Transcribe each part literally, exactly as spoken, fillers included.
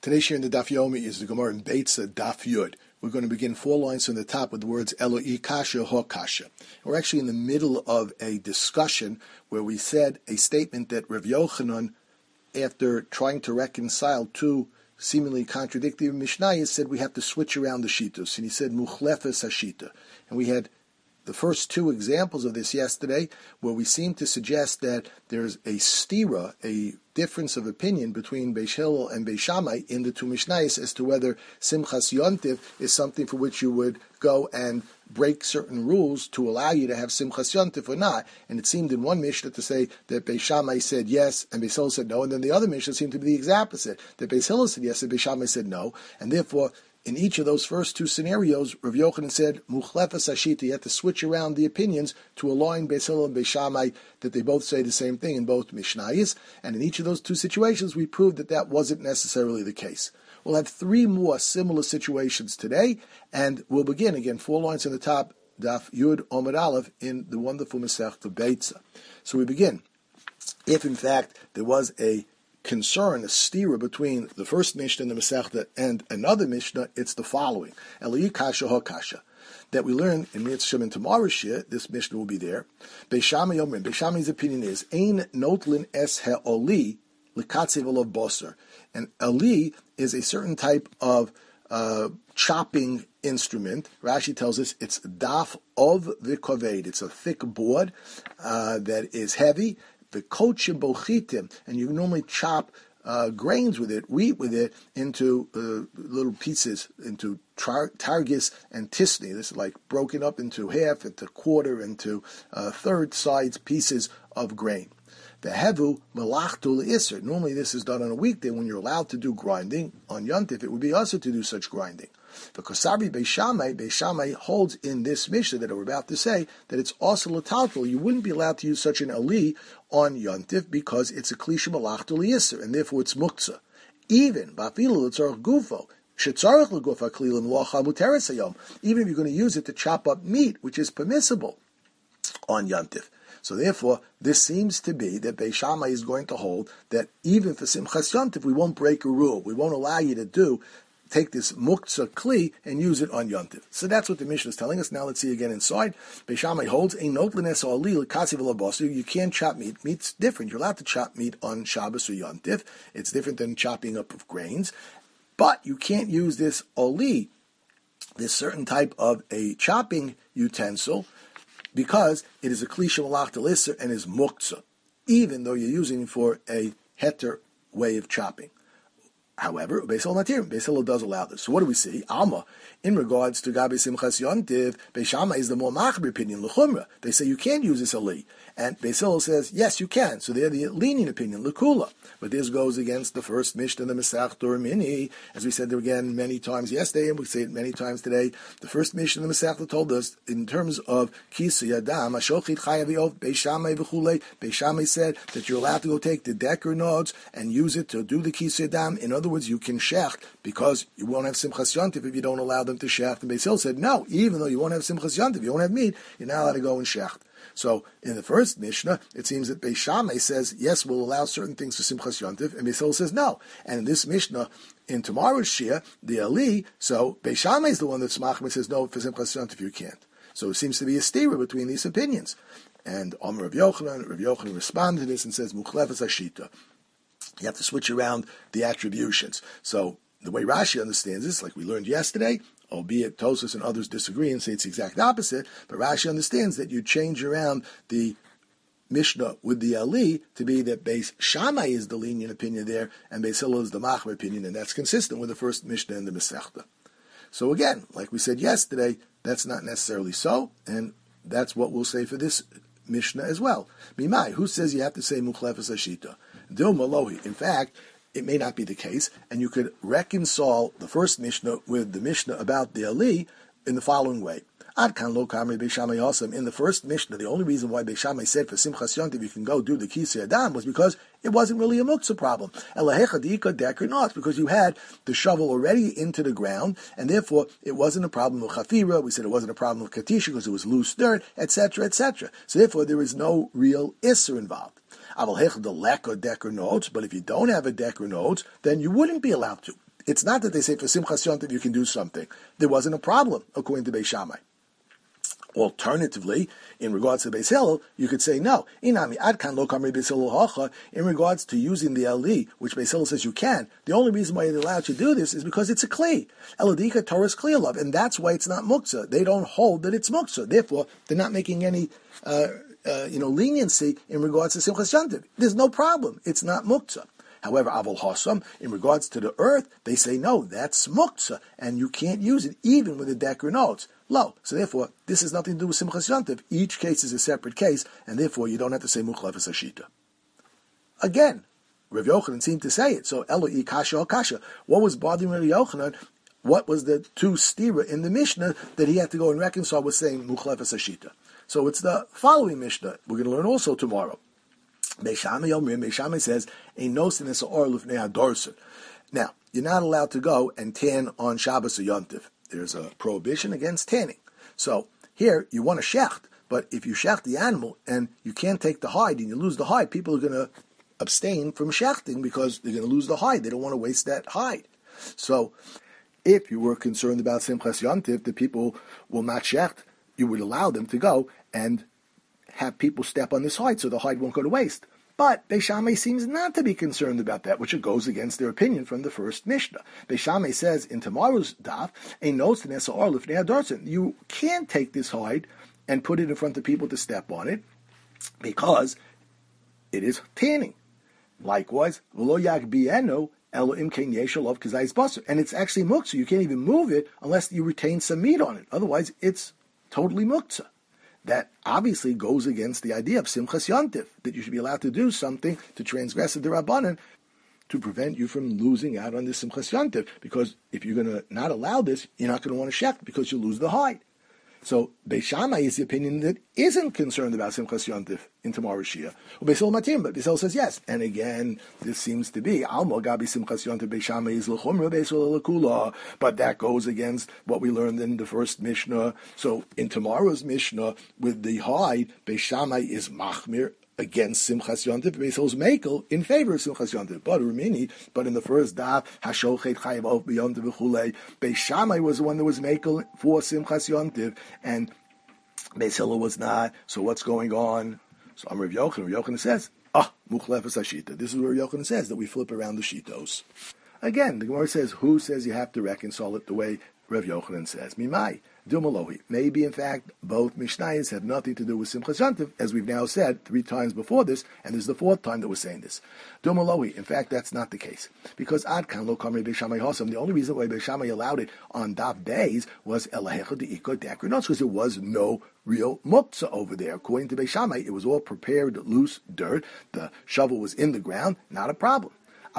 Today's share in the Daf Yomi is the Gemara in Beitza Daf Yud. We're going to begin four lines from the top with the words Eloi Kasha Ho Kasha. We're actually in the middle of a discussion where we said a statement that Rav Yochanan, after trying to reconcile two seemingly contradictory Mishnayos, said we have to switch around the Shitos. And he said Muchlefes Hashita. And we had the first two examples of this yesterday, where we seem to suggest that there's a stira, a difference of opinion between Beis Hillel and Beis Shammai in the two Mishnayos as to whether Simchas Yontiv is something for which you would go and break certain rules to allow you to have Simchas Yontiv or not. And it seemed in one Mishnah to say that Beis Shammai said yes and Beis Hillel said no, and then the other Mishnah seemed to be the exact opposite, that Beis Hillel said yes and Beis Shammai said no, and therefore in each of those first two scenarios, Rav Yochanan said, Muchlefes Hashita, you have to switch around the opinions to align Beis Hillel and Beis Shammai that they both say the same thing in both Mishnayos. And in each of those two situations, we proved that that wasn't necessarily the case. We'll have three more similar situations today, and we'll begin, again, four lines on the top, Daf Yud Omid Aleph, in the wonderful Masechta Beitza. So we begin. If, in fact, there was a concern, a stira between the first Mishnah in the Masechta and another Mishnah, it's the following. Eloi Kasha Ho Kasha. That we learn in Mitzvah and tomorrow's shir, this Mishnah will be there. Beis Shammai Yomrim, Beis Shammai's opinion is, Ein notlin es ha'oli l'katzev olav boser. And ali is a certain type of uh, chopping instrument. Rashi tells us it's daf of the koved. It's a thick board uh, that is heavy. The kochim bochitim, and you normally chop uh, grains with it, wheat with it, into uh, little pieces, into tar- targis and tisni. This is like broken up into half, into quarter, into uh, third size pieces of grain. The hevu malachtu le'isr. Normally this is done on a weekday when you're allowed to do grinding. On Yontif it would be also to do such grinding. The Kosavi Beis Shammai, Beis Shammai holds in this Mishnah that we're about to say that it's also l'taltal. You wouldn't be allowed to use such an ali on Yontif because it's a klisha malachtu le'isr, and therefore it's muktzah. Even bafilu l'tzarach gufo. Even if you're going to use it to chop up meat, which is permissible on Yontif. So therefore, this seems to be that Beis Shammai is going to hold that even for Simchas Yontif, we won't break a rule. We won't allow you to do, take this muktzah kli and use it on Yontif. So that's what the Mishnah is telling us. Now let's see again inside. Beis Shammai holds, Ein notlin es ha'oli l'katzev olav boser. You can't chop meat. Meat's different. You're allowed to chop meat on Shabbos or Yontif. It's different than chopping up of grains. But you can't use this oli, this certain type of a chopping utensil, because it is a klisha malachta l'isser and is muktzah, even though you're using it for a heter way of chopping. However, Beis Hillel Matir, Beis Hillel does allow this. So what do we see? Alma, in regards to Gabi Simchas Yontiv, Beis Shammai is the more machmir opinion, l'chumra. They say you can't use this ali. And Beis Hillel says, yes, you can. So they're the lenient opinion, l'kula. But this goes against the first Mishnah, the Masechta Mini, as we said there again many times yesterday, and we say it many times today. The first Mishnah, the Masechta told us, in terms of kisu yadam, ashochit chayav Beis Shammai v'chulei, Beis Shammai said that you're allowed to go take the decker nodes and use it to do the kisu yadam. In other words, you can shecht, because you won't have Simchas Yontif if you don't allow them to shecht. And Beis Hillel said, no, even though you won't have Simchas Yontif, you won't have meat, you're not allowed to go and shecht. So in the first Mishnah, it seems that Beis Shammai says, yes, we'll allow certain things for Simchas Yontif, and Beis Hillel says no. And in this Mishnah, in tomorrow's Shia, the Ali, so Beis Shammai is the one that's machmir, says no, for Simchas Yontif you can't. So it seems to be a stira between these opinions. And Omer Rav Yochanan, Rav Yochanan responded to this and says, Muchlefes Hashita. You have to switch around the attributions. So the way Rashi understands this, like we learned yesterday, albeit Tosfos and others disagree and say it's the exact opposite, but Rashi understands that you change around the Mishnah with the Ali to be that Beis Shammai is the lenient opinion there, and Beis Hillel is the machmir opinion, and that's consistent with the first Mishnah in the Masechta. So again, like we said yesterday, that's not necessarily so, and that's what we'll say for this Mishnah as well. Mimai, who says you have to say Muchlefes Hashita? Dil Malohi. In fact, it may not be the case, and you could reconcile the first Mishnah with the Mishnah about the Ali in the following way. Ad kan lo kamri Beis Shammai also. In the first Mishnah, the only reason why Beis Shammai said for Simchas Yontiv you can go do the Kisei Adam was because it wasn't really a muktzah problem. Elahecha diika deker not, because you had the shovel already into the ground, and therefore it wasn't a problem of chafira. We said it wasn't a problem of katisha because it was loose dirt, et cetera, et cetera. So therefore there is no real isser involved. But if you don't have a decker notes, then you wouldn't be allowed to. It's not that they say for Simchas Yontif you can do something. There wasn't a problem, according to Beis Shammai. Alternatively, in regards to Beis Hillel, you could say no. Inami adkan lo kamri Beis Hillel hacha. In regards to using the Eli, which Beis Hillel says you can, the only reason why they're allowed to do this is because it's a kli. Eladika Torah's kli love, and that's why it's not muktzah. They don't hold that it's muktzah. Therefore, they're not making any, uh, uh, you know, leniency in regards to Simchas Yontif. There's no problem. It's not muktzah. However, Avol Hasam, in regards to the earth, they say no, that's muktzah, and you can't use it even with the Decker notes. Low. So therefore, this has nothing to do with Simchas Yontif. Each case is a separate case, and therefore you don't have to say Muchlefes Hashita. Again, Rav Yochanan seemed to say it. So Eloi Kasha or Kasha. What was bothering Rav Yochanan? What was the two stira in the Mishnah that he had to go and reconcile with saying Muchlefes Hashita? So it's the following Mishnah. We're going to learn also tomorrow. Beis Shammai Yomrim, Beis Shammai says, Ein nosin es or lufnei hadorson. Now, you're not allowed to go and tan on Shabbos or Yontif. There's a prohibition against tanning. So here, you want to shecht, but if you shecht the animal and you can't take the hide and you lose the hide, people are going to abstain from shechting because they're going to lose the hide. They don't want to waste that hide. So if you were concerned about Simchas Yontif, the people will not shecht, you would allow them to go and have people step on this hide so the hide won't go to waste. But Beis Shammai seems not to be concerned about that, which goes against their opinion from the first Mishnah. Beis Shammai says in tomorrow's daf, you can't take this hide and put it in front of people to step on it because it is tanning. Likewise, and it's actually muktzah. You can't even move it unless you retain some meat on it. Otherwise, it's totally muktzah. That obviously goes against the idea of Simchas Yontif, that you should be allowed to do something to transgress the Rabbanan to prevent you from losing out on this Simchas Yontif. Because if you're going to not allow this, you're not going to want to shecht because you lose the hide. So Beis Shammai is the opinion that isn't concerned about Simchas Yontif in tomorrow's Shia. Beis Hillel matim, but Beis Hillel says yes. And again, this seems to be Alma Gabi Simchas Yontif Beis Shammai is l'chumra Beis Hillel l'kula, but that goes against what we learned in the first Mishnah. So in tomorrow's Mishnah with the hide, Beis Shammai is machmir against Simchas Yontif, Beis Hillel's Mekel in favor of Simchas Yontif. But Rumini, but in the first daf, Hashochet Chayav Of B'Yontif V'Chulei, Beis Shammai was the one that was Mekel for Simchas Yontif, and Beis Hillel was not. So what's going on? So I'm Rav Yochanan. Rav Yochanan says, ah, Muchlefes Hashita. This is where Rav Yochanan says that we flip around the shitos. Again, the Gemara says, who says you have to reconcile it the way Rav Yochanan says? Mimai. Dumalohi. Maybe, in fact, both Mishnayos have nothing to do with Simchas Yontif, as we've now said three times before this, and this is the fourth time that we're saying this. Dumalohi. In fact, that's not the case. Because Adkan lo kamri Beis Shammai Hosam, the only reason why Beis Shammai allowed it on Daf Beis was Elahecha de'iko dekrinos, because there was no real muktzah over there. According to Beis Shammai, it was all prepared, loose dirt. The shovel was in the ground, not a problem. If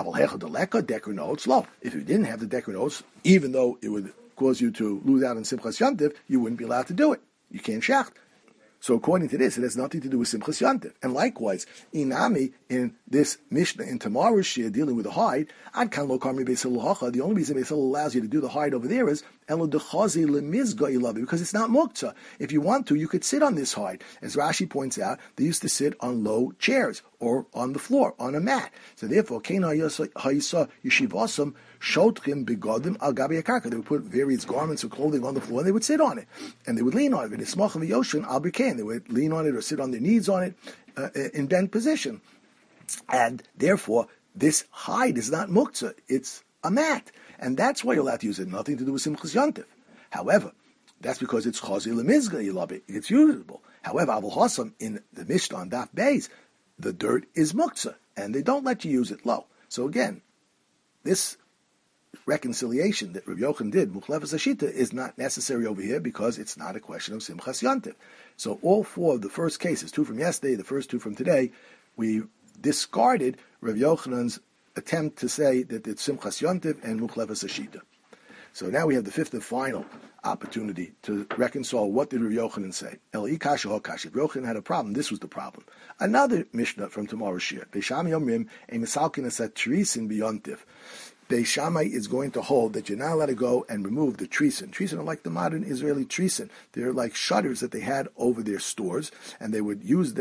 you didn't have the Decker notes, even though it would cause you to lose out on Simchas Yontif, you wouldn't be allowed to do it. You can't shecht. So according to this, it has nothing to do with Simchas Yontif. And likewise, Inami, in this Mishnah, in tomorrow's Shia, dealing with the hide, Ad kan lo kamri Beis Hillel hacha, the only reason Beis Hillel allows you to do the hide over there is Elo dechazi lemizga ilavi, because it's not muktzah. If you want to, you could sit on this hide. As Rashi points out, they used to sit on low chairs or on the floor, on a mat. So therefore, Kein ha'yisa yeshivasam shotchim begodim al gabi akarka. They would put various garments or clothing on the floor, and they would sit on it, and they would lean on it. V'nismachim v'yoshin al b'kein. They would lean on it or sit on their knees on it uh, in bent position. And therefore, this hide is not muktzah, it's a mat. And that's why you're allowed to use it, nothing to do with Simchas Yontif. However, that's because it's chazi lemizga ilabi, it's usable. However, Avol Hasam, in the Mishnah on Daf Beis, the dirt is muktzah, and they don't let you use it low. So again, this reconciliation that Rav Yochanan did, Muchlefes Hashita, is not necessary over here because it's not a question of Simchas Yontif. So all four of the first cases, two from yesterday, the first two from today, we discarded Rav Yochanan's attempt to say that it's Simchas Yontif and Muchlefes Hashita. So now we have the fifth and final opportunity to reconcile what did Rav Yochanan say. Eli kasha ho kasha. If Yochanan had a problem, this was the problem. Another Mishnah from tomorrow's Shir. Beis Shammai Yomrim, a misalkin asat trisin b'yontif. Beis Shammai is going to hold that you're not allowed to go and remove the trisin. Trisin are like the modern Israeli trisin. They're like shutters that they had over their stores, and they would use them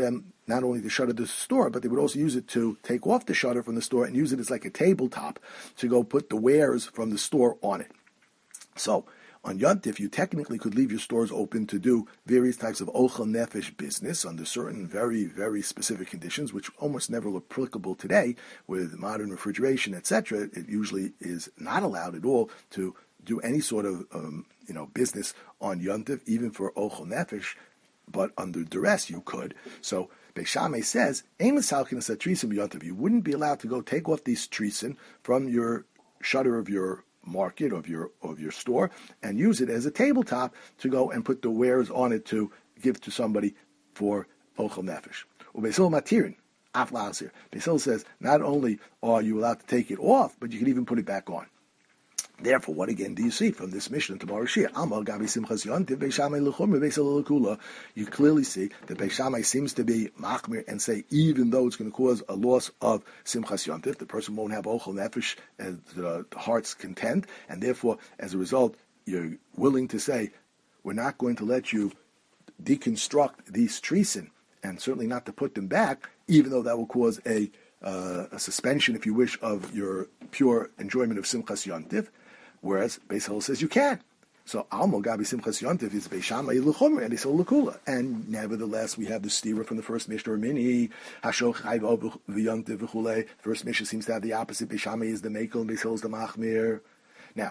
not only to shutter the store, but they would also use it to take off the shutter from the store and use it as like a tabletop to go put the wares from the store on it. So, on Yontif, you technically could leave your stores open to do various types of ochel nefesh business under certain very, very specific conditions, which almost never are applicable today with modern refrigeration, et cetera. It usually is not allowed at all to do any sort of um, you know business on Yontif, even for ochel nefesh, but under duress you could. So Beis Shammai says, Ein misalkin as a trisin b'Yontif. You wouldn't be allowed to go take off these trisin from your shutter of your market of your of your store and use it as a tabletop to go and put the wares on it to give to somebody for ochel nefesh. Ubesil matirin aflas here. Beis says not only are you allowed to take it off, but you can even put it back on. Therefore, what again do you see from this Mishnah to Barashia? Amal gabi simchas yontiv Beis Shammai l'chumra Beis Hillel l'kula. You clearly see that Beis Shammai seems to be machmir and say even though it's going to cause a loss of simchas yontiv, the person won't have ochel nefesh and the heart's content, and therefore, as a result, you're willing to say we're not going to let you deconstruct these trisin and certainly not to put them back, even though that will cause a uh, a suspension, if you wish, of your pure enjoyment of simchas yontiv. Whereas Beis Hillel says you can. So Almo Gabi Simchas Yontiv is Beis Shammai l'chumra and Beis Hillel l'kula. And nevertheless, we have the stira from the first Mishnah or Mini Hashoch Chayv v'Yontiv v'chulei. First Mishnah seems to have the opposite. Beis Shammai is the Mekel and Beis Hillel is the Machmir. Now,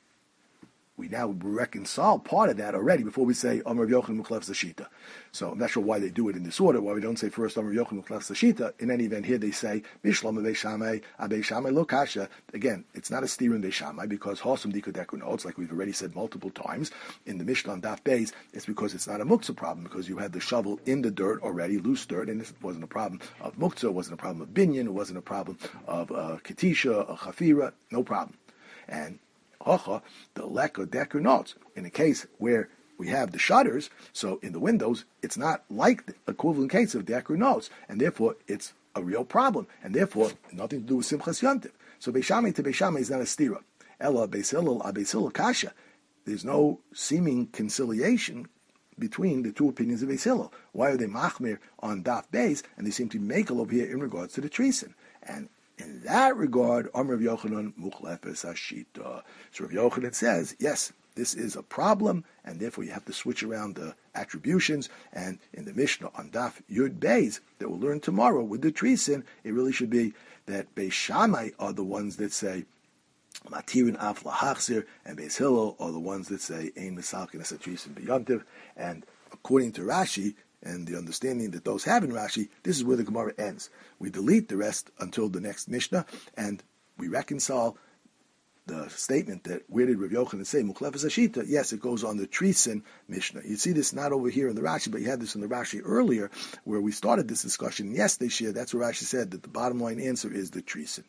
we now reconcile part of that already before we say Amar Yochanan Muchlef Zashita. So I'm not sure why they do it in this order, why we don't say first Amar Yochanan Muchlef Zashita. In any event, here they say Bishlam Beis Shammai, Beis Shammai Lo Kasha. Again, it's not a steer in Beis Shammai because Hosam Dikodeku notes, like we've already said multiple times in the Mishnah on Daf Beis, it's because it's not a muktzah problem because you had the shovel in the dirt already, loose dirt, and this wasn't a problem of muktzah, it wasn't a problem of binyan, it wasn't a problem of uh, ketisha, a chafira, no problem. And Hocha, the lekker decker notes. In a case where we have the shutters, so in the windows, it's not like the equivalent case of decker notes, and therefore it's a real problem, and therefore nothing to do with Simchas Yontiv. So Beis Shammai to Beis Shammai is not a stira. Ella Beis Hillel a Beis Hillel kasha. There's no seeming conciliation between the two opinions of Beis Hillel. Why are they machmir on Daf Beis, and they seem to be makel over here in regards to the trisin? And in that regard, Amar Rav Yochanan Muchlefes Hashita. So Rav Yochanan says, yes, this is a problem, and therefore you have to switch around the attributions. And in the Mishnah on Daf Yud Beis that we'll learn tomorrow with the trisin, it really should be that Beis Shammai are the ones that say Matirin Af Lahachzir, and Beis Hillel are the ones that say Ein Misalkin as a trisin b'Yontiv. And according to Rashi, and the understanding that those have in Rashi, this is where the Gemara ends. We delete the rest until the next Mishnah, and we reconcile the statement that where did Rav Yochanan say Muchlefes Hashita? Yes, it goes on the Trisin Mishnah. You see this not over here in the Rashi, but you had this in the Rashi earlier, where we started this discussion yesterday's year. That's where Rashi said that the bottom line answer is the Trisin.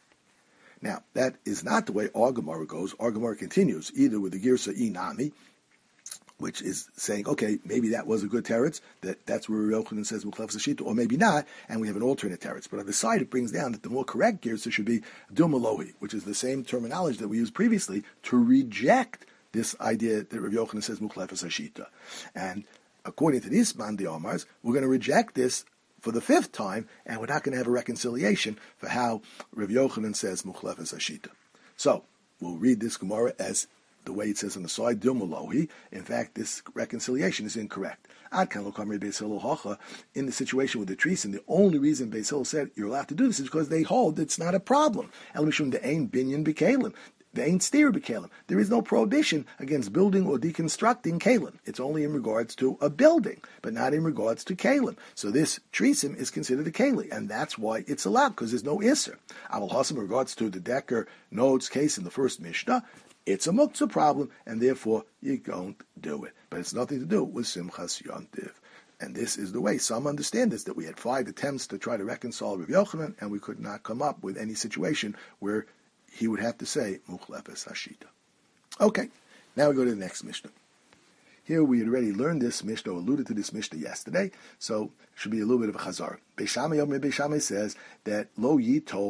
Now, that is not the way our Gemara goes. Our Gemara continues either with the Girsa Inami, which is saying, okay, maybe that was a good teretz, that that's where Rav Yochanan says Muchlefes Hashita, or maybe not, and we have an alternate teretz. But on the side, it brings down that the more correct girsa should be Dumalohi, which is the same terminology that we used previously to reject this idea that Rav Yochanan says Muchlefes Hashita. And according to these Mandi Omars, we're going to reject this for the fifth time, and we're not going to have a reconciliation for how Rav Yochanan says Muchlefes Hashita. So, we'll read this Gemara as the way it says on the side, Dumalohi. In fact, this reconciliation is incorrect. In the situation with the Trisin, the only reason Beis Hillel said you're allowed to do this is because they hold it's not a problem. There ain't steer b'kalim. There is no prohibition against building or deconstructing kalim. It's only in regards to a building, but not in regards to kalim. So this trisim is considered a keli, and that's why it's allowed, because there's no isser. Aval Hasim, in regards to the Decker notes case in the first Mishnah, it's a muktzah problem, and therefore you don't do it. But it's nothing to do with Simchas Yontiv. And this is the way some understand this, that we had five attempts to try to reconcile Rav Yochanan, and we could not come up with any situation where he would have to say Muchlefes Hashita. Okay, now we go to the next Mishnah. Here we had already learned this Mishnah, alluded to this Mishnah yesterday, so it should be a little bit of a chazar. Beis Shammai Beis Shammai says that Lo Yitol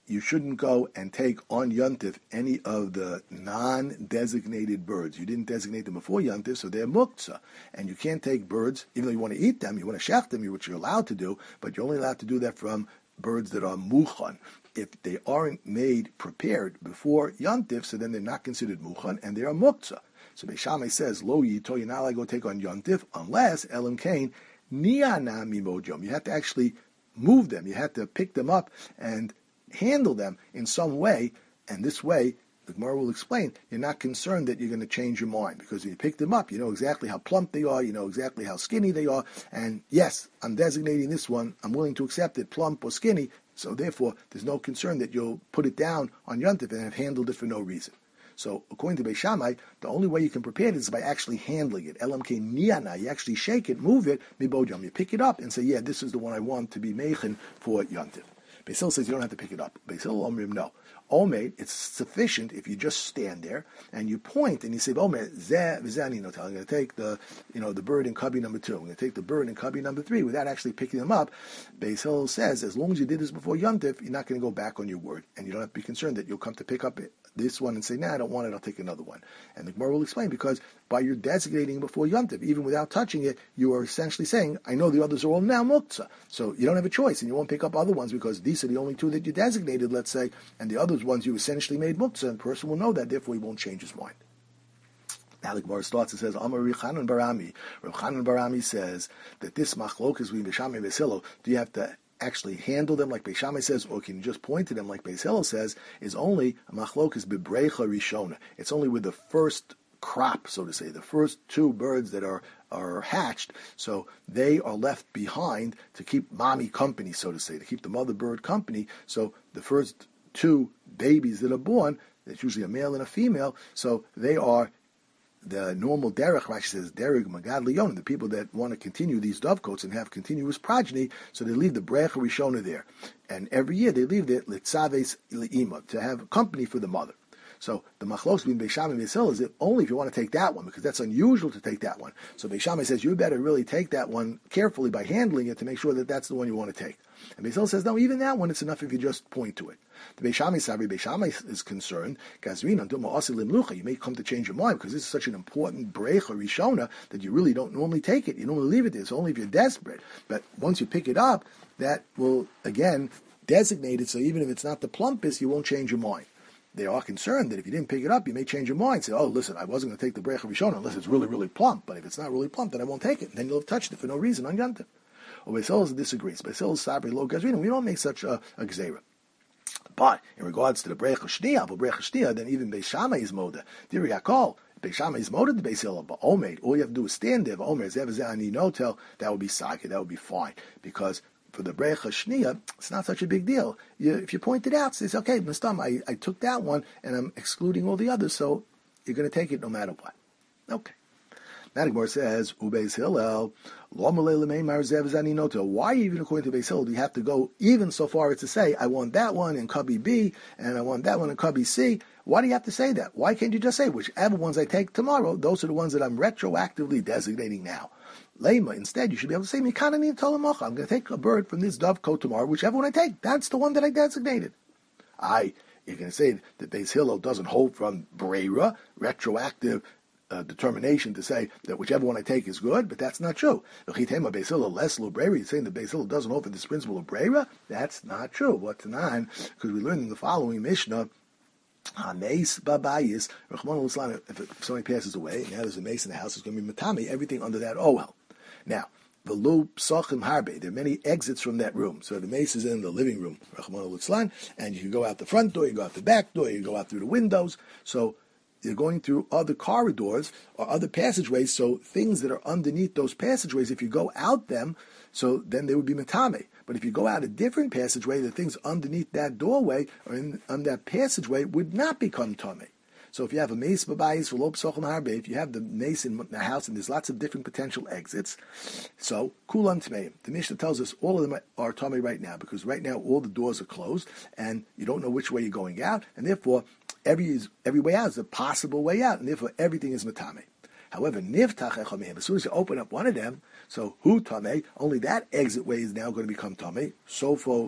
you shouldn't go and take on Yontif any of the non-designated birds. You didn't designate them before Yontif, so they're muktzah. And you can't take birds, even though you want to eat them, you want to shech them, which you're allowed to do, but you're only allowed to do that from birds that are muchan. If they aren't made, prepared before Yontif, so then they're not considered muchan, and they are muktzah. So Beis Shammai says, Lo yito, you're not allowed to go take on Yontif, unless Elam Kain, niana mimojom. You have to actually move them. You have to pick them up and handle them in some way, and this way, the Gemara will explain, you're not concerned that you're going to change your mind, because when you pick them up, you know exactly how plump they are, you know exactly how skinny they are, and yes, I'm designating this one, I'm willing to accept it, plump or skinny, so therefore, there's no concern that you'll put it down on Yontif and have handled it for no reason. So, according to Beis Shammai, the only way you can prepare it is by actually handling it. Elam ke niana, you actually shake it, move it, mibojam, you pick it up and say, yeah, this is the one I want to be meichen for Yontif. Beis Hillel says you don't have to pick it up. Beis Hillel Omrim, no. Omed, it's sufficient if you just stand there and you point and you say, Omed, zeh v'zeh notel. I'm going to take the, you know, the bird in cubby number two. I'm going to take the bird in cubby number three without actually picking them up. Beis Hillel says, as long as you did this before Yontif, you're not going to go back on your word, and you don't have to be concerned that you'll come to pick up it, this one and say, nah, I don't want it, I'll take another one. And the Gemara will explain, because by your designating before Yontif, even without touching it, you are essentially saying, I know the others are all now muktzah. So you don't have a choice, and you won't pick up other ones, because these are the only two that you designated, let's say, and the other ones you essentially made muktzah, and the person will know that, therefore he won't change his mind. Now the Gemara starts and says, Amar Reb Chanan Barami. Reb Chanan Barami says that this machlokas between Beis Shammai and Beis Hillel, do you have to actually handle them like Beis Shammai says, or can you just point to them like Beis Hillel says, is only a machlokas bebrecha rishona. It's only with the first crop, so to say, the first two birds that are, are hatched, so they are left behind to keep mommy company, so to say, to keep the mother bird company. So the first two babies that are born, it's usually a male and a female, so they are the normal derech. Rashi says derech magad leyon, the people that want to continue these dovecotes and have continuous progeny, so they leave the brecha rishona there, and every year they leave it litzaves leima, to have company for the mother. So the machlos between Beis Shammai and Beis Hillel is that only if you want to take that one, because that's unusual to take that one. So Beis Shammai says you better really take that one carefully by handling it to make sure that that's the one you want to take. And Beis Hillel says, no, even that one, it's enough if you just point to it. The Beis Shammai Sabri, Beis Shammai is concerned, you may come to change your mind, because this is such an important brecha rishona that you really don't normally take it. You normally leave it there. It's only if you're desperate. But once you pick it up, that will, again, designate it, so even if it's not the plumpest, you won't change your mind. They are concerned that if you didn't pick it up, you may change your mind. Say, oh, listen, I wasn't going to take the brecha rishona unless it's really, really plump. But if it's not really plump, then I won't take it. And then you'll have touched it for no reason on Yontif. Well, Beis Hillel disagrees. Beis Hillel Sabri lo gazrina. We don't make such a, a gzeira. But in regards to the brecha shniya, but brecha shniya, then even Beis Shammai is moda. Diri hakol. Beis Shammai is moda to Beis Hillel. But Omer, all you have to do is stand there. Omer, zevazani notel. That would be sakeh. That would be fine, because for the brecha shniya, it's not such a big deal. You, if you point it out, say, okay, Mistam, I, I took that one, and I'm excluding all the others, so you're going to take it no matter what. Okay. Now the Gemara says, Ubeis Hillel, why even according to Beis Hillel do you have to go even so far as to say, I want that one in cubby B, and I want that one in cubby C? Why do you have to say that? Why can't you just say, whichever ones I take tomorrow, those are the ones that I'm retroactively designating now? Lema, instead, you should be able to say, I'm going to take a bird from this dovecote tomorrow, whichever one I take, that's the one that I designated. I, you're going to say that Beis Hillel doesn't hold from Breira, retroactive Uh, determination to say that whichever one I take is good, but that's not true. You're saying that Beis Hillel doesn't hold for this principle of Breira? That's not true. What's nine? Because we learned in the following Mishnah, Hameis babayis, if somebody passes away, now there's a mace in the house, it's going to be matami, everything under that ohel. Now, the lu psachim harbe, there are many exits from that room. So the mace is in the living room, and you can go out the front door, you go out the back door, you go out through the windows. So you're going through other corridors or other passageways, so things that are underneath those passageways, if you go out them, so then they would be matame. But if you go out a different passageway, the things underneath that doorway or in on that passageway would not become tame. So if you have a mace babayis for lo psochim harbe, if you have the mace in the house and there's lots of different potential exits, so kulan tmeim. The Mishnah tells us all of them are tame right now, because right now all the doors are closed and you don't know which way you're going out, and therefore every every way out is a possible way out, and therefore everything is matame. However, niftach echam, as soon as you open up one of them, so hu tame, only that exit way is now going to become tame. Sofo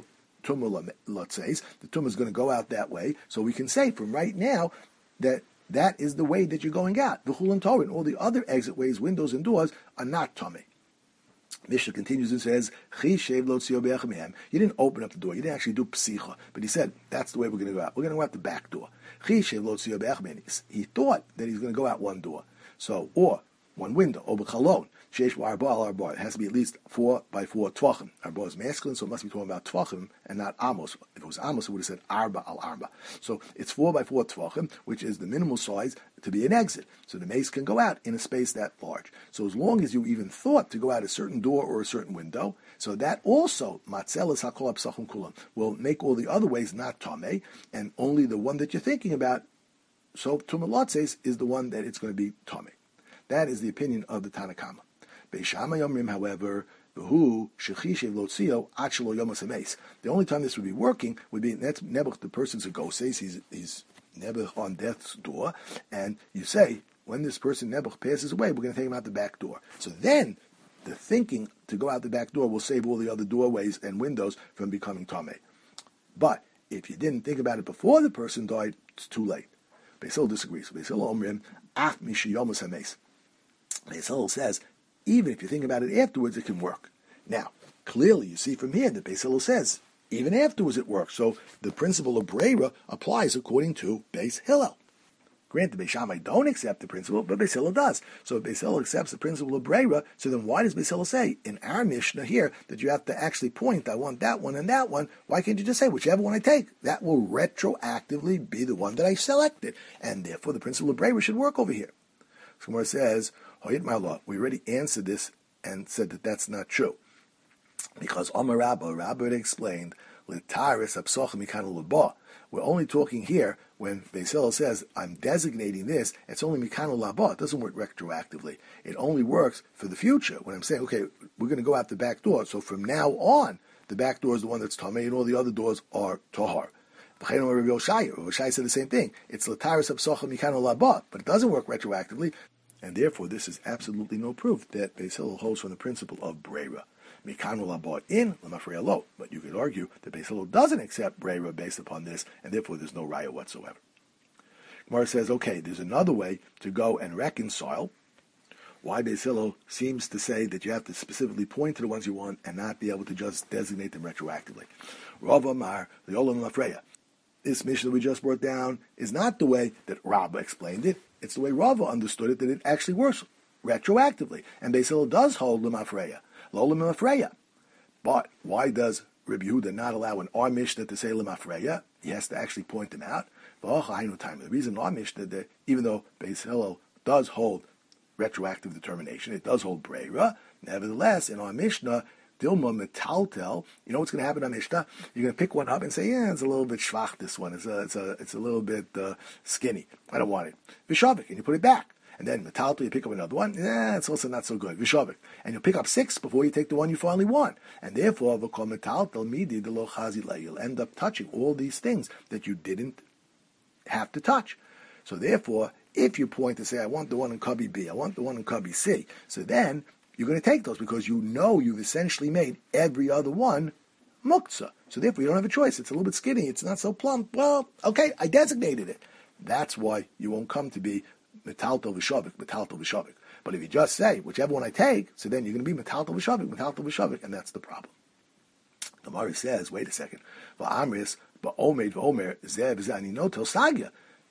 tumah lotzeis. The tumah is going to go out that way. So we can say from right now that that is the way that you're going out. V'chul and Torah, and all the other exit ways, windows and doors, are not tummy. Mishnah continues and says, you didn't open up the door. You didn't actually do psicha. But he said, that's the way we're going to go out. We're going to go out the back door. He thought that he's going to go out one door. So, or one window, or b'chalon. Sheish arba al arba. It has to be at least four by four tvachim. Arba is masculine, so it must be talking about tvachim and not amos. If it was amos, it would have said arba al arba. So it's four by four tvachim, which is the minimal size to be an exit. So the mace can go out in a space that large. So as long as you even thought to go out a certain door or a certain window, so that also matzelas hakol psachim kulam will make all the other ways not tameh, and only the one that you're thinking about, so tumah lotzes, is the one that it's going to be tameh. That is the opinion of the Tanna Kama. Beis Shammai Yomrim, however, the only time this would be working would be that's Nebuch, the person's a ghost, says he's he's Nebuch on death's door, and you say, when this person Nebuch passes away, we're going to take him out the back door. So then the thinking to go out the back door will save all the other doorways and windows from becoming Tameh. But if you didn't think about it before the person died, it's too late. Beis Hillel disagrees. Beis Hillel Omrim, Af Mishiyomus Hames. Beis Hillel says, even if you think about it afterwards, it can work. Now, clearly you see from here that Beis Hillel says, even afterwards it works. So the principle of Breira applies according to Beis Hillel. Granted, Beis Shammai don't accept the principle, but Beis Hillel does. So if Beis Hillel accepts the principle of Breira, so then why does Beis Hillel say in our Mishnah here that you have to actually point, I want that one and that one? Why can't you just say, whichever one I take, that will retroactively be the one that I selected? And therefore the principle of Breira should work over here. So Gemara says, we already answered this and said that that's not true. Because Omar Rabba, Rabba had explained, we're only talking here when Beis Hillel says, I'm designating this, it's only Mikano Labah. It doesn't work retroactively. It only works for the future. When I'm saying, okay, we're going to go out the back door, so from now on, the back door is the one that's Tameh, and all the other doors are Tahar. Rabbi Yoshai said the same thing. It's Lataris Absocha Mikano Labah, but it doesn't work retroactively. And therefore, this is absolutely no proof that Beis Hillel holds from the principle of Breira. Mikanu labot in, lemafreya lo. But you could argue that Beis Hillel doesn't accept Breira based upon this, and therefore there's no raya whatsoever. Gemara says, okay, there's another way to go and reconcile why Beis Hillel seems to say that you have to specifically point to the ones you want and not be able to just designate them retroactively. Rav Amar, the Olam Lafreya. This Mishnah we just brought down is not the way that Rabbah explained it. It's the way Rava understood it, that it actually works retroactively. And Beis Hillel does hold Lemafreya. Lo Lemafreya. But why does Rabbi Yehuda not allow an our Mishnah to say Lemafreya? He has to actually point them out. The reason our Mishnah, that even though Beis Hillel does hold retroactive determination, it does hold Breira, nevertheless, in our Mishnah, Dilma metaltel, you know what's going to happen on Mishnah? You're going to pick one up and say, yeah, it's a little bit schwach, this one. It's a, it's a, it's a little bit uh, skinny. I don't want it. Vishavik, and you put it back. And then metaltel, you pick up another one. Yeah, it's also not so good. Vishavik. And you'll pick up six before you take the one you finally want. And therefore, metaltel midi de lo chazile. You'll end up touching all these things that you didn't have to touch. So therefore, if you point to say, I want the one in cubby B, I want the one in cubby C, so then you're going to take those because you know you've essentially made every other one muktzah. So therefore, you don't have a choice. It's a little bit skinny. It's not so plump. Well, okay, I designated it. That's why you won't come to be metalto v'shavik, metalto v'shavik. But if you just say, whichever one I take, so then you're going to be metalto v'shavik, metalto v'shavik, and that's the problem. The Gemara says, wait a second. V'amris, ba'omed v'omer, zeh v'zani noto sagya.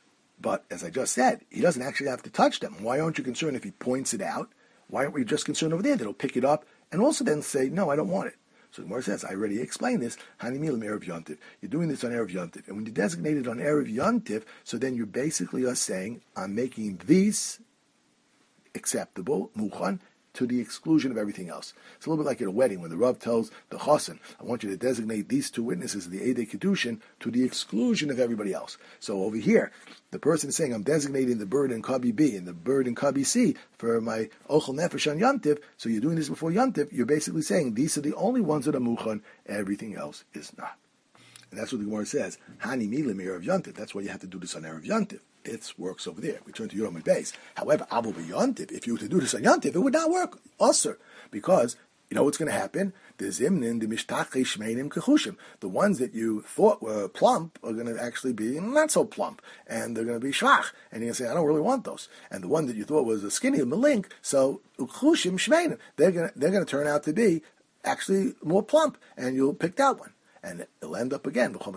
But as I just said, he doesn't actually have to touch them. Why aren't you concerned if he points it out? Why aren't we just concerned over there that he'll pick it up and also then say, no, I don't want it? So the Gemara says, I already explained this. Hanimilim Erev Yontif. You're doing this on Erev Yontif. And when you designate it on Erev Yontif, so then you basically are saying, I'm making these acceptable, muchan, to the exclusion of everything else. It's a little bit like at a wedding when the Rav tells the Chassan, I want you to designate these two witnesses, the Eidei Kedushin, to the exclusion of everybody else. So over here, the person is saying, I'm designating the bird in Kabi B and the bird in Kabi C for my Ochel Nefesh on Yantiv, so you're doing this before Yantiv, you're basically saying, these are the only ones that are Muchan, everything else is not. And that's what the Gemara says, Hani Milim Erev Yantiv. That's why you have to do this on Erev Yantiv. It works over there. We turn to Yom Beis. However, Abu Yontiv, if you were to do this on Yontiv, it would not work. Also, because you know what's going to happen? The zimnin, the mishtachei shmeinim kechushim. The ones that you thought were plump are going to actually be not so plump, and they're going to be shvach. And you're going to say, I don't really want those. And the one that you thought was a skinny, a malink, so kechushim shmeinim, they're going to, they're going to turn out to be actually more plump, and you'll pick that one. And it'll end up again, you'll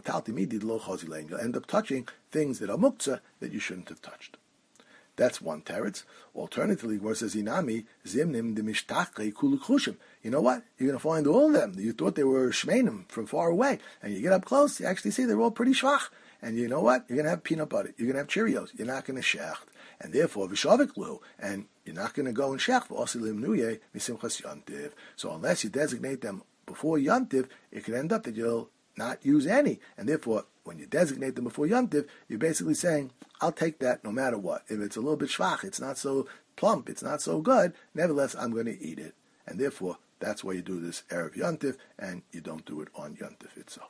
end up touching things that are muktzah that you shouldn't have touched. That's one teretz. Alternatively, where it says inami zimnim demishtachei kuluchushim. You know what? You're going to find all of them. You thought they were shmeinim from far away, and you get up close, you actually see they're all pretty schwach. And you know what? You're going to have peanut butter. You're going to have Cheerios. You're not going to shecht, and therefore v'shavik and you're not going to go and shecht v'osilim nuye misimchas yantiv. So unless you designate them before yantiv, it can end up that you'll not use any, and therefore, when you designate them before Yontiv, you're basically saying, I'll take that no matter what. If it's a little bit schwach, it's not so plump, it's not so good, nevertheless, I'm going to eat it. And therefore, that's why you do this Erev Yontiv, and you don't do it on Yontiv itself.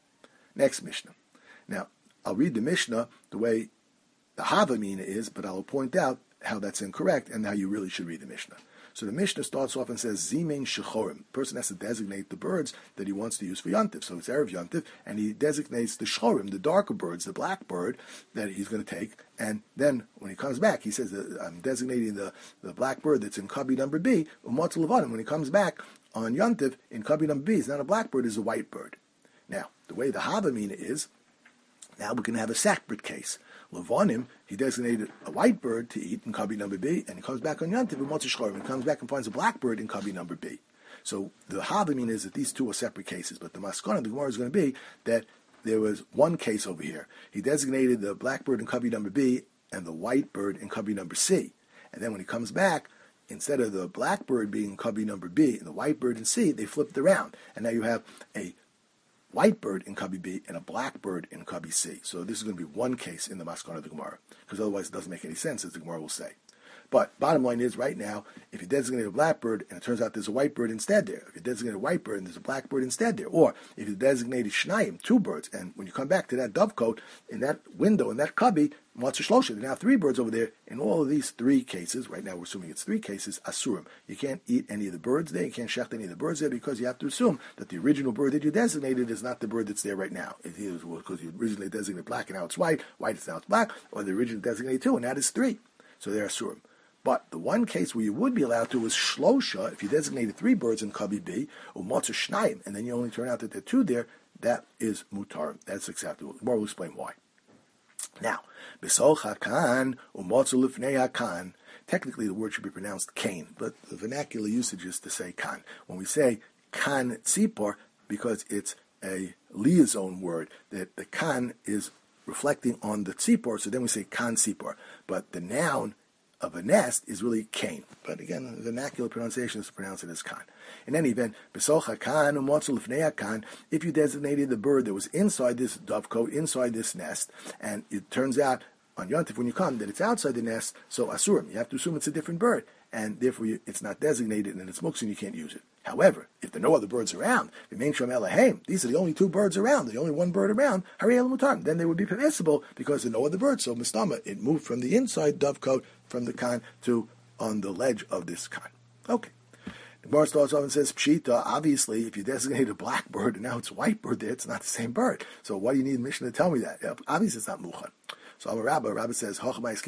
Next Mishnah. Now, I'll read the Mishnah the way the Havamina is, but I'll point out how that's incorrect and how you really should read the Mishnah. So the Mishnah starts off and says, Zimein Shechorim. The person has to designate the birds that he wants to use for Yontif. So it's Erev Yontif, and he designates the Shechorim, the darker birds, the black bird, that he's going to take. And then when he comes back, he says, I'm designating the, the black bird that's in Kabi number B, Umotz Levanim. When he comes back on Yontif, in Kabi number B, it's not a black bird, it's a white bird. Now, the way the Havamina is, now we're going to have a separate case. Levanim, he designated a white bird to eat in Kabi number B, and he comes back on Yantiv and Motzi Shchorim, and comes back and finds a black bird in Kabi number B. So the Havamina is that these two are separate cases, but the Maskana, the Gemara, is going to be that there was one case over here. He designated the black bird in Kabi number B and the white bird in Kabi number C. And then when he comes back, instead of the black bird being Kabi number B and the white bird in C, they flipped around. And now you have a white bird in Kabi B and a black bird in Kabi C. So this is going to be one case in the Maskana of the Gemara, because otherwise it doesn't make any sense, as the Gemara will say. But bottom line is, right now, if you designate a black bird and it turns out there's a white bird instead there, if you designate a white bird and there's a black bird instead there, or if you designated shnayim, two birds, and when you come back to that dovecote, in that window, in that cubby, Matzah Shlosha, there are now three birds over there. In all of these three cases, right now we're assuming it's three cases, asurim. You can't eat any of the birds there, you can't shecht any of the birds there, because you have to assume that the original bird that you designated is not the bird that's there right now. It is because you originally designated black and now it's white, white is now it's black, or the original designated two and that is three. So they're asurim. But the one case where you would be allowed to is shlosha, if you designated three birds in Kabi B, or matzah shnayim, and then you only turn out that there are two there, that is mutar. That's acceptable. The Gemara will explain why. Now, besol hakan umatzah lifnei hakan. Technically, the word should be pronounced kain, but the vernacular usage is to say kan. When we say kan tzipor, because it's a liaison word, that the kan is reflecting on the tzipor, so then we say kan tzipor. But the noun of a nest is really kain. But again, the vernacular pronunciation is to pronounce it as kan. In any event, besocha kan u'motzu lifnei kan, if you designated the bird that was inside this dovecote, inside this nest, and it turns out on Yontif when you come that it's outside the nest, so asurim, you have to assume it's a different bird, and therefore you, it's not designated and it's muktzah and you can't use it. However, if there are no other birds around, these are the only two birds around, the only one bird around, then they would be permissible because there are no other birds. So mistama, it moved from the inside dovecote, from the kan, to on the ledge of this kan. Okay. The Gemara starts off and says, Pshita, obviously, if you designate a black bird and now it's a white bird there, it's not the same bird. So why do you need Mishnah to tell me that? Obviously, it's not muchan. So I'm a rabbi. Rabbi says,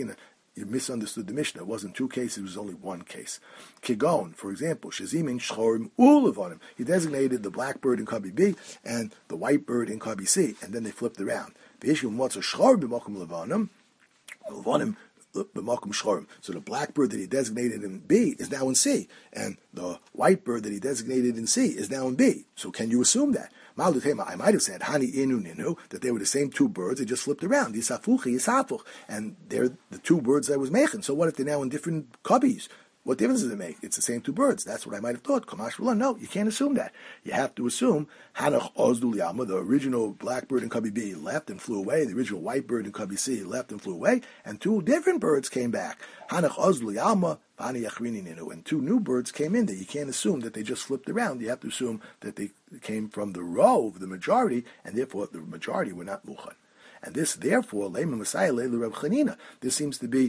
you misunderstood the Mishnah. It wasn't two cases, it was only one case. Kigon, for example, Shazimin Shchorim Ulevonim. He designated the black bird in Kabi B and the white bird in Kabi C, and then they flipped around. The issue what's a Shchor b'mokum Levonim, Levonim b'mokum Shchorim. So the black bird that he designated in B is now in C, and the white bird that he designated in C is now in B. So can you assume that? I might have said Hani Inu Ninu, that they were the same two birds, they just flipped around. Yisafuchi, Yisafuch, and they're the two birds that I was making. So what if they're now in different cubbies? What difference does it make? It's the same two birds. That's what I might have thought. Kamash Rula, no, you can't assume that. You have to assume Hanach Ozdul Yama, the original black bird in Cubby B, left and flew away. The original white bird in Cubby C left and flew away. And two different birds came back. Hanach Ozdul Yama, Vani Yachrini Ninu. And two new birds came in there. You can't assume that they just flipped around. You have to assume that they came from the row, the majority, and therefore the majority were not Muchan. And this, therefore, Lema Messiah, Leila Reb Chanina, this seems to be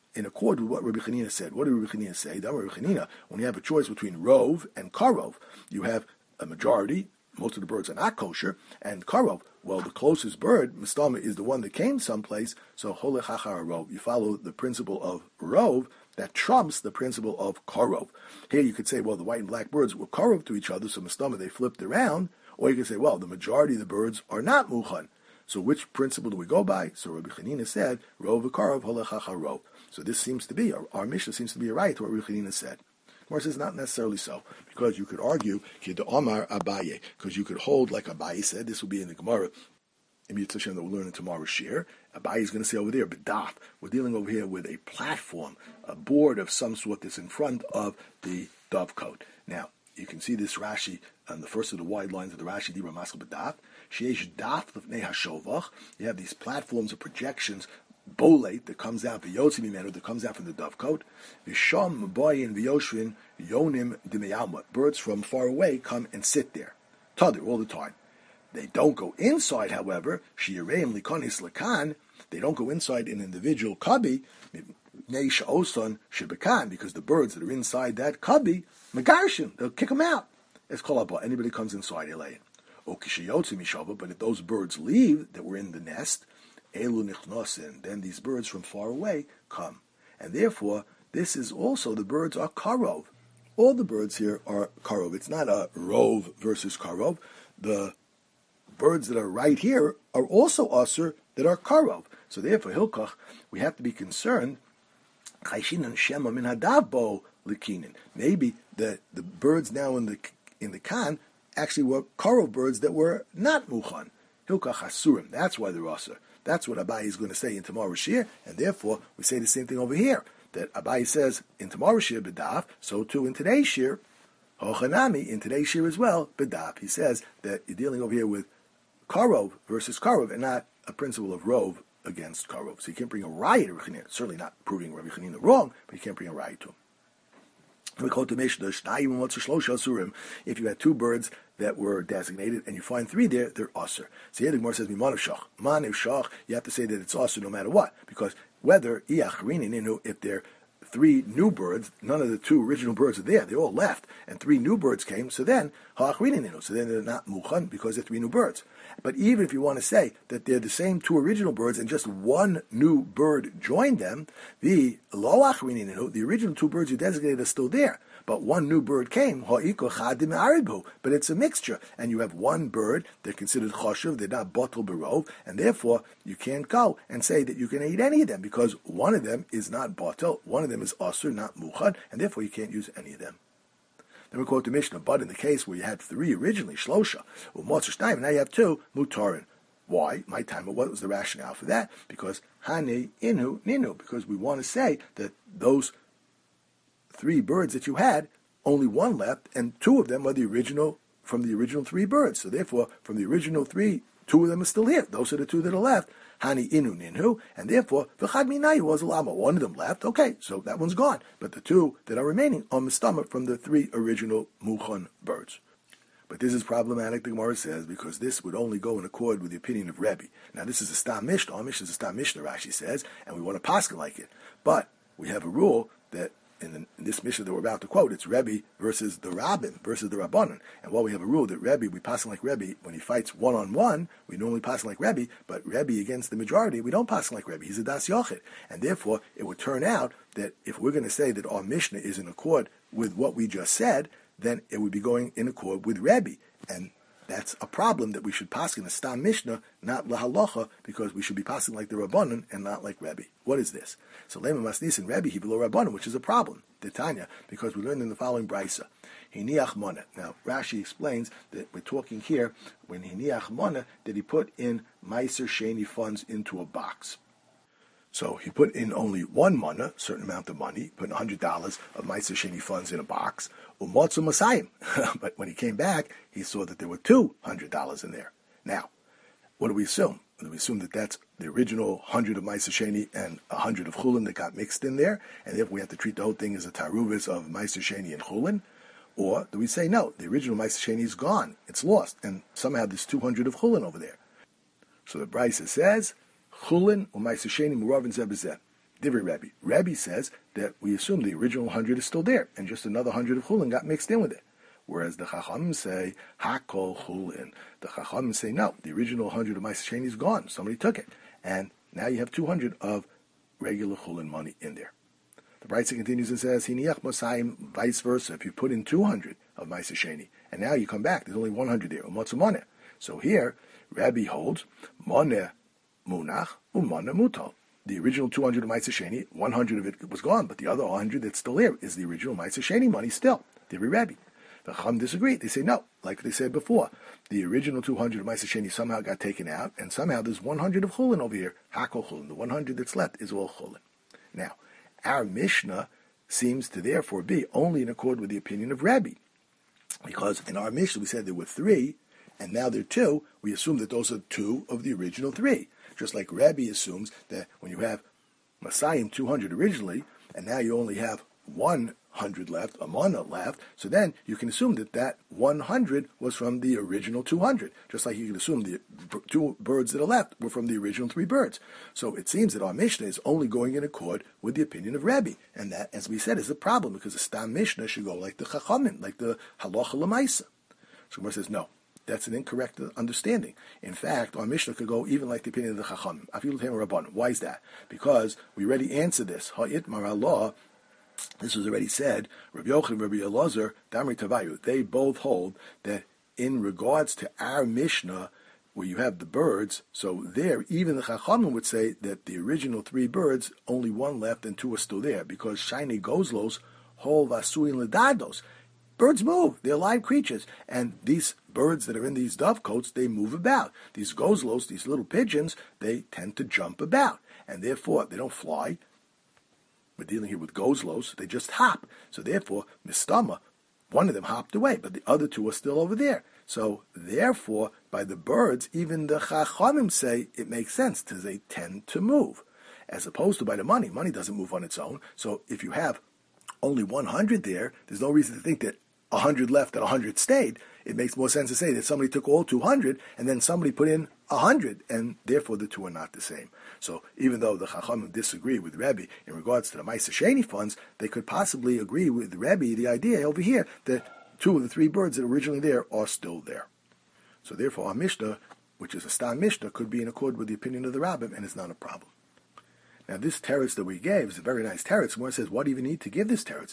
in accord with what Rabbi Chanina said. What did Rabbi Chanina say? That Rabbi Chanina, when you have a choice between rov and karov, you have a majority. Most of the birds are not kosher, and karov, well, the closest bird, mistama, is the one that came someplace, so holech hachar rov. You follow the principle of rov that trumps the principle of karov. Here you could say, well, the white and black birds were karov to each other, so mistama, they flipped around, or you could say, well, the majority of the birds are not muchan. So which principle do we go by? So Rabbi Chanina said, rov v'karov holech hachar rov. So this seems to be, our, our Mishnah seems to be right to what Rabbi Chanina said. Of course, it's not necessarily so, because you could argue, Omar Abaye, because you could hold, like Abaye said, this will be in the Gemara, in Yitzhak that we'll learn in tomorrow's shir. Abaye is going to say over there, B'daf, we're dealing over here with a platform, a board of some sort that's in front of the dovecote. Now, you can see this Rashi on the first of the wide lines of the Rashi, Dibra Maskal B'daf, Sheyesh Daf L'fnei HaShovach, you have these platforms of projections, bolate that comes out, the yotzi mimenu that comes out from the dovecote, v'sham boyin v'yoshvin yonim d'meyalma. Birds from far away come and sit there, tadir, all the time. They don't go inside, however. Shiyareim likonis lakan. They don't go inside an individual cubby, neisha oson shibakan, because the birds that are inside that cubby, megarshim, they'll kick them out. It's kolabah. Anybody comes inside, elayin. Okishayotzi mishava. But if those birds leave that were in the nest, Elu nichnosin, then these birds from far away come. And therefore, this is also, the birds are karov. All the birds here are karov. It's not a rov versus karov. The birds that are right here are also usher that are karov. So therefore, hilkach, we have to be concerned, chayshinan shema min hadavo likinin. Maybe the, the birds now in the in the kan actually were karov birds that were not muchan. Hilkach asurim. That's why they're usher. That's what Abaye is going to say in tomorrow's shir, and therefore we say the same thing over here. That Abaye says in tomorrow's shir b'daf, so too in today's shir, hochanami, in today's shir as well, b'daf. He says that you're dealing over here with karov versus karov, and not a principle of rov against karov. So you can't bring a riot to Rabbi Chanina. Certainly not proving Rabbi Chanina wrong, but you can't bring a riot to him. We call it the Mishnah, if you had two birds that were designated and you find three there, they're asr. So here the Gemara says, Manav shach, you have to say that it's asr no matter what, because whether if they're three new birds, none of the two original birds are there, they all left, and three new birds came, so then, so then they're not muchan because they're three new birds. But even if you want to say that they're the same two original birds and just one new bird joined them, the lo achrinin, the original two birds you designated are still there, but one new bird came, but it's a mixture, and you have one bird, they're considered choshev, they're not batel berov, and therefore you can't go and say that you can eat any of them, because one of them is not batel, one of them is asur, not muchad, and therefore you can't use any of them. Then we quote the Mishnah, but in the case where you had three originally, shlosha, or motzah shtayim, now you have two, mutarin. Why? My time, what was the rationale for that? Because hani inu ninu, because we want to say that those three birds that you had, only one left, and two of them are the original, from the original three birds. So therefore, from the original three, two of them are still here. Those are the two that are left. Hani inu ninhu, and therefore, v'chad minayu was a lama. One of them left, okay, so that one's gone. But the two that are remaining are mistama from the three original muchan birds. But this is problematic, the Gemara says, because this would only go in accord with the opinion of Rebbe. Now this is a Stam Mishnah, our Mishnah is a Stam Mishnah, Rashi says, and we want to paskin like it. But we have a rule that in, the, in this Mishnah that we're about to quote, it's Rebbe versus the Rabbin, versus the Rabbanan. And while we have a rule that Rebbe, we paskin like Rebbe, when he fights one-on-one, we normally paskin like Rebbe, but Rebbe against the majority, we don't paskin like Rebbe. He's a Das Yochid. And therefore, it would turn out that if we're going to say that our Mishnah is in accord with what we just said, then it would be going in accord with Rebbe. And that's a problem that we should paskin a Stam Mishnah, not lahalacha, because we should be paskin like the Rabbanan and not like Rebbe. What is this? So Lema Masnis and Rebbe, he below Rabbanan, which is a problem, the Tanya, because we learned in the following brisa. Hiniach Mona. Now, Rashi explains that we're talking here, when Hiniach Mona, that he put in Meiser Sheni funds into a box. So he put in only one mana, a certain amount of money, put one hundred dollars of Meiser Sheni funds in a box, umotzu masayim. But when he came back, he saw that there were two hundred dollars in there. Now, what do we assume? Do we assume that that's the original one hundred of Meiser Sheni and one hundred of Chulin that got mixed in there, and therefore we have to treat the whole thing as a taruvis of Meiser Sheni and Chulin? Or do we say, no, the original Meiser Sheni is gone, it's lost, and somehow there's two hundred of Chulin over there? So the Brisa says, Chulin or Meiser Sheni muravin zeh b'zeh. Divri Rebbe. Rebbe says that we assume the original one hundred is still there, and just another one hundred of chulin got mixed in with it. Whereas the Chachamim say, Hakol chulin. The Chachamim say, no, the original one hundred of Ma'aser Sheni is gone. Somebody took it. And now you have two hundred of regular chulin money in there. The Brayta continues and says, Hiniach Mosayim, vice versa. If you put in two hundred of Ma'aser Sheni, and now you come back, there's only one hundred there, Umotzu Moneh. So here, Rabbi holds, Moneh Munach, Umoneh Mutal. The original two hundred of Ma'aser Sheni, one hundred of it was gone, but the other one hundred that's still there is the original Ma'aser Sheni money still. Divri Rabbi. The Chacham disagree. They say no, like they said before. The original two hundred of Ma'aser Sheni somehow got taken out, and somehow there's one hundred of chulin over here. Hakol chulin. The one hundred that's left is all chulin. Now, our Mishnah seems to therefore be only in accord with the opinion of Rabbi. Because in our Mishnah we said there were three, and now there are two. We assume that those are two of the original three. Just like Rabbi assumes that when you have Masayim two hundred originally, and now you only have one hundred left, a mana left, so then you can assume that that one hundred was from the original two hundred, just like you can assume the two birds that are left were from the original three birds. So it seems that our Mishnah is only going in accord with the opinion of Rabbi, and that, as we said, is a problem, because the Stam Mishnah should go like the Chachamim, like the Halacha L'Maisa. So Gemara says, no, that's an incorrect understanding. In fact, our Mishnah could go even like the opinion of the Chachamim. Afilu Tema Rabbanim. Why is that? Because we already answered this. Ha'itmar Allah. This was already said. Rabbi Yochanan and Rabbi Elazar, Damri Tavayu, they both hold that in regards to our Mishnah, where you have the birds, so there, even the Chachamim would say that the original three birds, only one left and two are still there, because Shiny Gozlos, Hol Vasuin Ledados. Birds move. They're live creatures. And these birds that are in these dovecotes, they move about. These gozlos, these little pigeons, they tend to jump about. And therefore, they don't fly. We're dealing here with gozlos. They just hop. So therefore, mistama, one of them hopped away, but the other two are still over there. So therefore, by the birds, even the Chachamim say it makes sense, because they tend to move. As opposed to by the money. Money doesn't move on its own. So if you have only one hundred there, there's no reason to think that one hundred left and one hundred stayed. It makes more sense to say that somebody took all two hundred and then somebody put in one hundred, and therefore the two are not the same. So even though the Chachamim disagree with Rebbe in regards to the Ma'aser Sheni funds, they could possibly agree with Rebbe, the idea over here, that two of the three birds that are originally there are still there. So therefore our Mishnah, which is a Stam Mishnah, could be in accord with the opinion of the Rabbim, and it's not a problem. Now, this teretz that we gave is a very nice teretz. One says, what do you even need to give this teretz?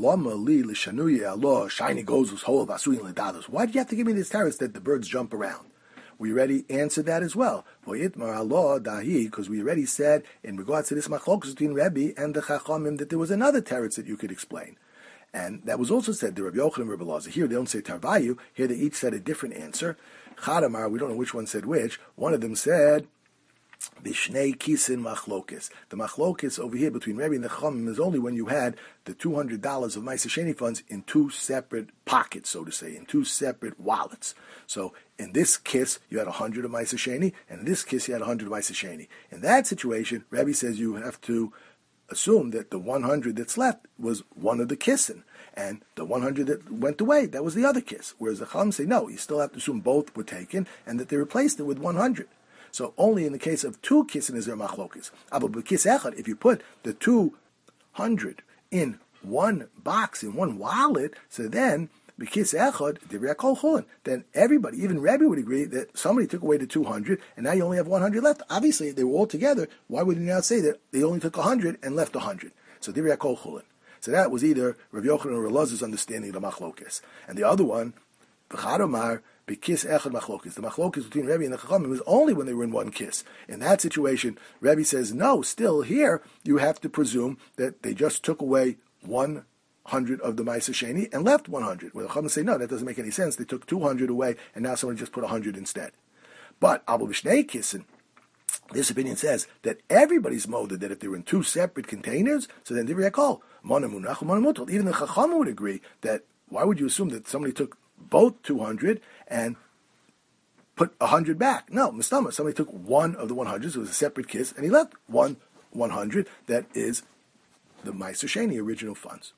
Why do you have to give me this teretz that the birds jump around? We already answered that as well. Because we already said, in regards to this machlokus between Rebbe and the Chachamim, that there was another teretz that you could explain. And that was also said, the Rabbi Yochanan and Rabbi Elazar. Here they don't say Tarvayu. Here they each said a different answer. Chadamar, we don't know which one said which. One of them said, Bishnei kisin machlokis. The machlokis over here between Rebbe and the Chachamim is only when you had the two hundred dollars of Ma'aser Sheni funds in two separate pockets, so to say, in two separate wallets. So in this kiss, you had one hundred of Ma'aser Sheni, and in this kiss, you had one hundred of Ma'aser Sheni. In that situation, Rebbe says you have to assume that the one hundred that's left was one of the kissin, and the one hundred that went away, that was the other kiss. Whereas the Chachamim say, no, you still have to assume both were taken, and that they replaced it with one hundred. So only in the case of two kissin is there machlokis. If you put the two hundred in one box, in one wallet, so then b'kis echad divrei kol chulin. Then everybody, even Rebbe, would agree that somebody took away the two hundred, and now you only have one hundred left. Obviously, they were all together. Why would you now say that they only took one hundred and left one hundred? So divrei kol chulin. So that was either Rav Yochanan or Rav Elazar's understanding of the machlokis, and the other one, v'chadomar. Kiss echad machlokis. The machlokis between Rebbe and the Chachamim was only when they were in one kiss. In that situation, Rebbe says, no, still here, you have to presume that they just took away one hundred of the Ma'aser Sheni and left one hundred. Well, the Chachamim say, no, that doesn't make any sense. They took two hundred away, and now someone just put one hundred instead. But Abu Bishnei Kissin, this opinion says that everybody's molded, that if they were in two separate containers, so then Divrei Kol, Mana Munach, Mana Mutal. Even the Chachamim would agree that, why would you assume that somebody took both two hundred and put one hundred back? No, mistama. Somebody took one of the one hundreds, it was a separate kiss, and he left one one hundred that is the Ma'aser Sheni original funds.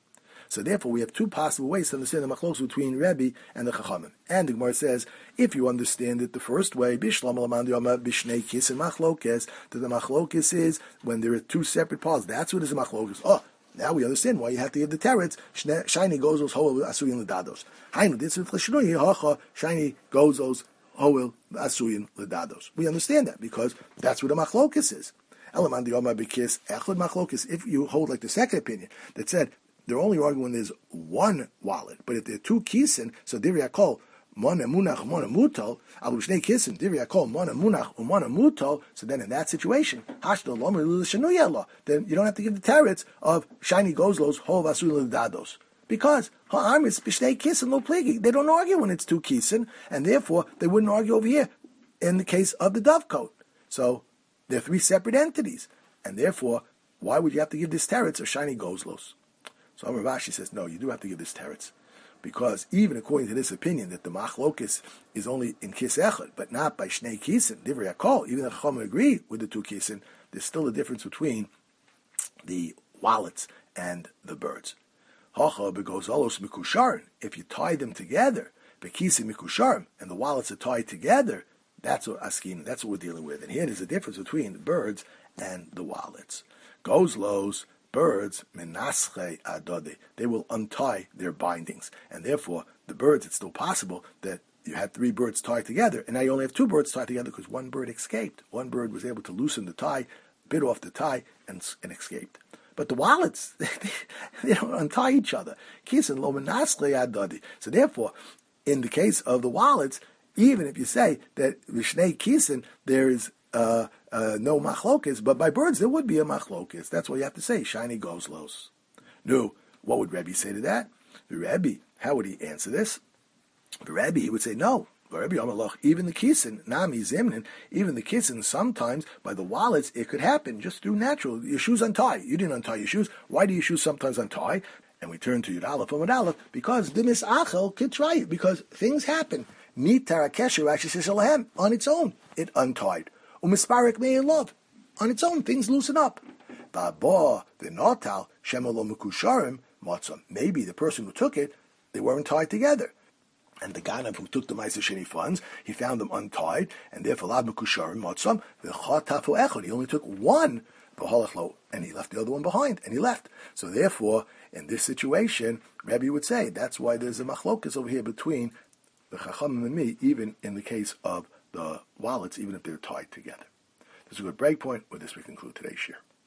So therefore, we have two possible ways to understand the machlokes between Rebbe and the Chachamim. And the Gemara says, if you understand it the first way, Bishlam Alaman Yoma Bishnei Kisin Machlokes, that the machlokes is when there are two separate parts. That's what is a machlokes. Oh, now we understand why you have to give the teretz. Shiny gozos hoel asuyin ledados. Hainu this is l'shnui hacha shiny gozos hoel asuyin ledados. We understand that because that's what a machlokes is. Elaman dioma b'kis echad machlokes. If you hold like the second opinion that said they're only arguing when there's one wallet, but if there are two kisin, so diri akol mona munach mona mutal alu shnei kisin diri akol mona munach umona mutal. So then in that situation, hashdo lomer l'shnuyela, then you don't have to give the teretz of shiny gozlos hov asuyin ledados. Because ha'am is b'shnei kisin lo pligi. They don't argue when it's two kisin, and therefore they wouldn't argue over here in the case of the dovecoat. So they're three separate entities, and therefore, why would you have to give this teretz of shiny gozlos? So Amar Rashi says, no, you do have to give this teretz, because even according to this opinion that the machlokes is only in kis echad, but not by shnei kisin, divrei hakol, even if Chachamim agree with the two kisin, there's still a difference between the wallets and the birds. Hacha begozalos mikusharin. If you tie them together, bekisim mikusharim, and the wallets are tied together, that's what askin. That's what we're dealing with. And here there's a difference between the birds and the wallets. Gozlos, birds, menasche adode. They will untie their bindings, and therefore the birds. It's still possible that you had three birds tied together, and now you only have two birds tied together because one bird escaped. One bird was able to loosen the tie, bit off the tie, and, and escaped. But the wallets, they, they don't untie each other. Kisin lo menasche adode. So therefore, in the case of the wallets, even if you say that Vishnei Kisin, there is uh, uh, no machlokes, but by birds there would be a machlokes. That's why you have to say, shiny gozlos. No, what would Rebbe say to that? The Rebbe, how would he answer this? The Rebbe, he would say, no. Rebbe Amalach, even the Kisin, Nami Zimnin, even the Kisin, sometimes by the wallets, it could happen just through natural. Your shoes untie. You didn't untie your shoes. Why do your shoes sometimes untie? And we turn to Yud Aleph and Yud Aleph, because Dimis Achel could try it, because things happen. Mitar Kesher Rashi on its own, it untied. Umisparik may in love. On its own, things loosen up. Baba, the Natal, Shemelo Mukusharim, Matzam. Maybe the person who took it, they weren't tied together. And the Ganav who took the Ma'aser Sheni funds, he found them untied, and therefore Lad Mukusharim, Matzam, the Chatafu Echad. He only took one, and he left the other one behind, and he left. So therefore, in this situation, Rebbe would say, that's why there's a machlokas over here between the Chachamim and me, even in the case of the wallets, even if they're tied together. This is a good break point. With this, we conclude today's share.